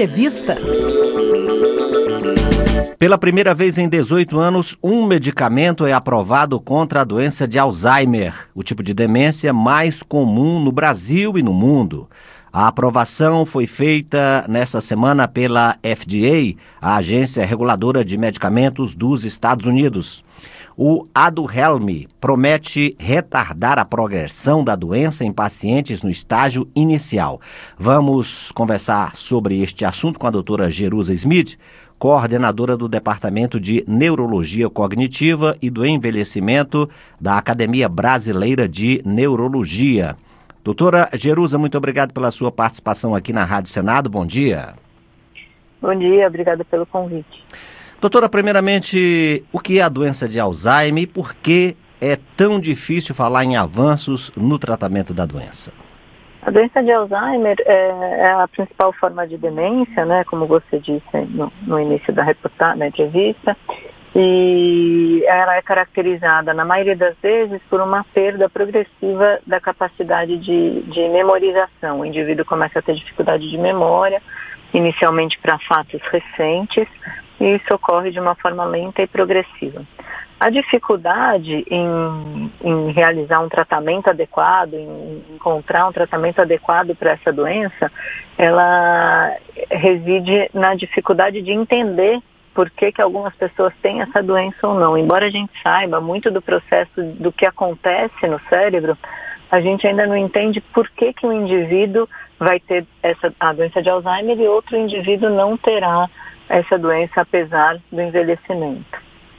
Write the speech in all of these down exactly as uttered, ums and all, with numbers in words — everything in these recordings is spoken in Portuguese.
Entrevista. Pela primeira vez em dezoito anos, um medicamento é aprovado contra a doença de Alzheimer, o tipo de demência mais comum no Brasil e no mundo. A aprovação foi feita nesta semana pela F D A, a Agência Reguladora de Medicamentos dos Estados Unidos. O Aduhelm promete retardar a progressão da doença em pacientes no estágio inicial. Vamos conversar sobre este assunto com a doutora Jerusa Smith, coordenadora do Departamento de Neurologia Cognitiva e do Envelhecimento da Academia Brasileira de Neurologia. Doutora Jerusa, muito obrigado pela sua participação aqui na Rádio Senado. Bom dia. Bom dia, obrigada pelo convite. Doutora, primeiramente, o que é a doença de Alzheimer e por que é tão difícil falar em avanços no tratamento da doença? A doença de Alzheimer é, é a principal forma de demência, né, como você disse no, no início da reportagem, da entrevista, e ela é caracterizada, na maioria das vezes, por uma perda progressiva da capacidade de, de memorização. O indivíduo começa a ter dificuldade de memória, inicialmente para fatos recentes, e isso ocorre de uma forma lenta e progressiva. A dificuldade em, em realizar um tratamento adequado, em encontrar um tratamento adequado para essa doença, ela reside na dificuldade de entender por que que algumas pessoas têm essa doença ou não. Embora a gente saiba muito do processo do que acontece no cérebro, a gente ainda não entende por que que um indivíduo vai ter essa, a doença de Alzheimer e outro indivíduo não terá essa doença apesar do envelhecimento.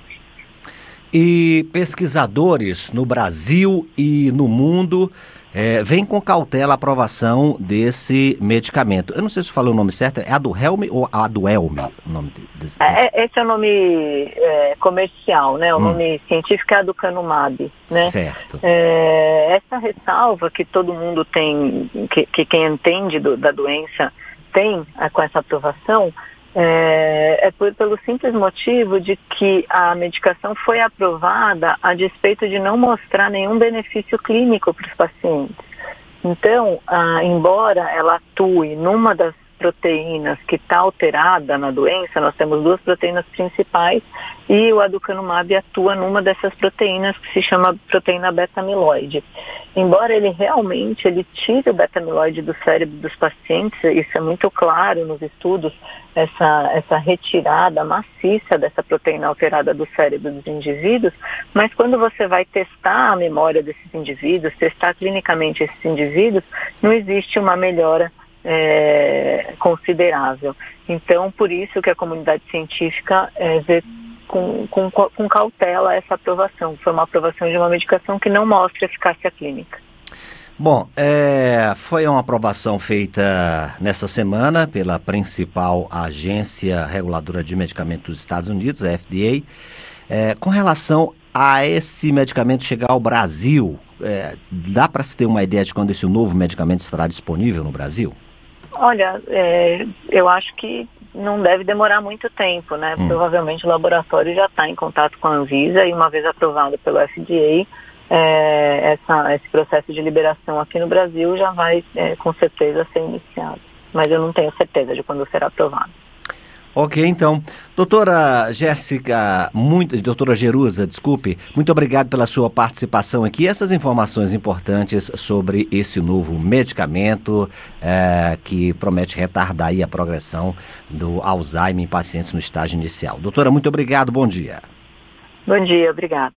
E pesquisadores no Brasil e no mundo é, veem com cautela a aprovação desse medicamento. Eu não sei se eu falei o nome certo, é Aduhelm ou Aduhelm? O nome desse, desse... É, esse é o nome é, comercial, né? O hum. nome científico é Aducanumab, né? Certo. É, essa ressalva que todo mundo tem, que, que quem entende do, da doença tem é, com essa aprovação, É, é por, pelo simples motivo de que a medicação foi aprovada a despeito de não mostrar nenhum benefício clínico para os pacientes. Então, ah, embora ela atue numa das proteínas que está alterada na doença, nós temos duas proteínas principais e o aducanumab atua numa dessas proteínas que se chama proteína beta-amiloide. Embora ele realmente ele tire o beta-amiloide do cérebro dos pacientes, isso é muito claro nos estudos, essa, essa retirada maciça dessa proteína alterada do cérebro dos indivíduos, mas quando você vai testar a memória desses indivíduos, testar clinicamente esses indivíduos, não existe uma melhora É, considerável. Então, por isso que a comunidade científica é, vê com, com, com cautela essa aprovação. Foi uma aprovação de uma medicação que não mostra eficácia clínica. Bom, é, foi uma aprovação feita nessa semana pela principal agência reguladora de medicamentos dos Estados Unidos, a F D A. É, com relação a esse medicamento chegar ao Brasil, é, dá para se ter uma ideia de quando esse novo medicamento estará disponível no Brasil? Olha, é, eu acho que não deve demorar muito tempo, né? Hum. Provavelmente o laboratório já está em contato com a Anvisa e uma vez aprovado pelo F D A, é, essa, esse processo de liberação aqui no Brasil já vai é, com certeza ser iniciado. Mas eu não tenho certeza de quando será aprovado. Ok, então. Doutora Jéssica, muito, doutora Jerusa, desculpe, muito obrigado pela sua participação aqui. Essas informações importantes sobre esse novo medicamento é, que promete retardar aí a progressão do Alzheimer em pacientes no estágio inicial. Doutora, muito obrigado, bom dia. Bom dia, obrigada.